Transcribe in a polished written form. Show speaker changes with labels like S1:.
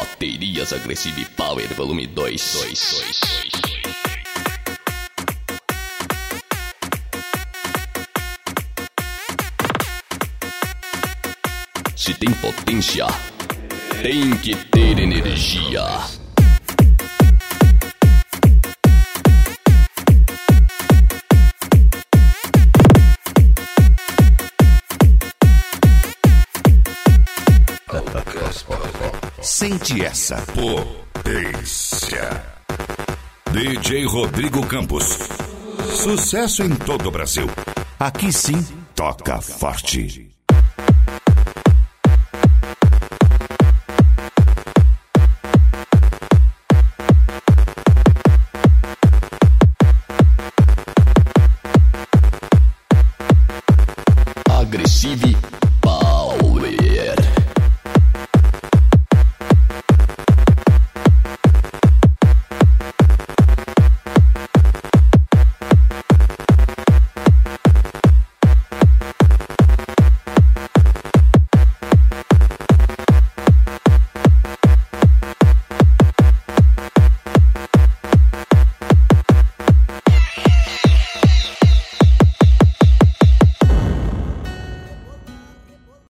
S1: Baterias Aggressive Power Volume 2. Se tem potência, tem que ter energia.
S2: Sente essa potência. DJ Rodrigo Campos. Sucesso em todo o Brasil. Aqui sim, toca forte.
S1: Aggressive